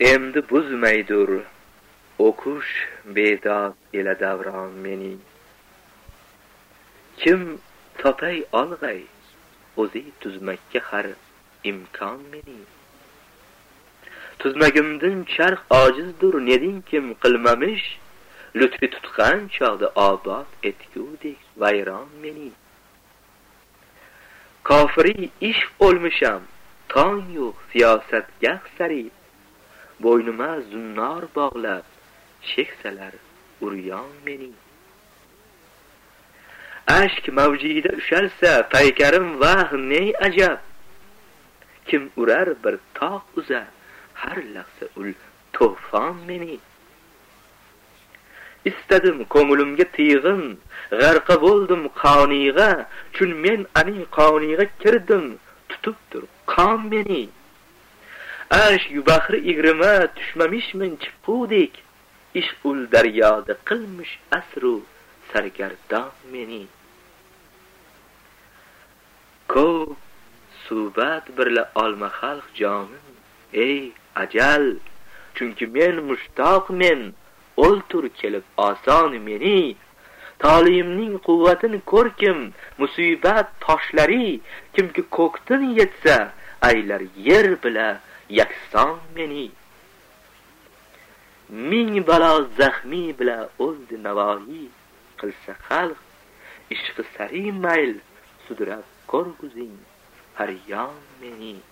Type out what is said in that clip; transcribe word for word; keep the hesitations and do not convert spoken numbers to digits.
endi buzmaydur o'kush bedod ila davron mening. Kim topay olg'ay o'zi tuzmakka har imkon mening. Tuzmagimdin charx ojizdur neding kim qilmamish, lutfi tutgan chog'da obod etgudek vayron mening. Kofiri ish o'lmisham tong yo'q siyosatga sari, bo'ynuma zunnor bog'lab cheksalar uryon mening. Ashk mavjida ushalsa paykarim vah ne ajab, kim urar bir tog' uzar har lahza ul to'fon mening. Istadim ko'nglimga tig'in, g'arqa bo'ldim qoniyga, chun men aning qoniyga kirdim, tutubdir qon mening. Ashk bahri igrima tushmamishmin chiqqudek, ish ul daryoda qilmish asru sargardon mening. Ko'p suhbat birla olma xalq jonim, ey ajal, chunki men mushtoq men, o'ltur kelib oson meni. Tolimning quvvatini ko'rkim, musibat toshlari, kimki ko'ktin yetsa aylar yer bila yakson meni. Ming balo zaxmi bila o'ldi navoiy, qilsa xalq ishqi sari mayl sudrab ko'rguzing har yon meni.